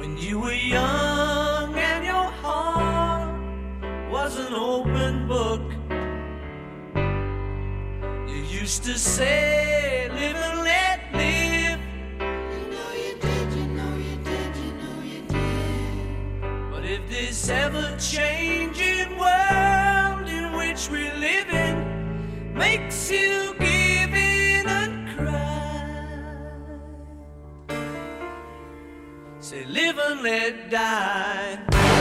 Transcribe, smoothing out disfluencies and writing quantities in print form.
When you were young and your heart was an open book, you used to say, live and let live. You know you did, you know you did, you know you did. But if this ever-changing world in which we live in makes you give in and cry, say live and let die.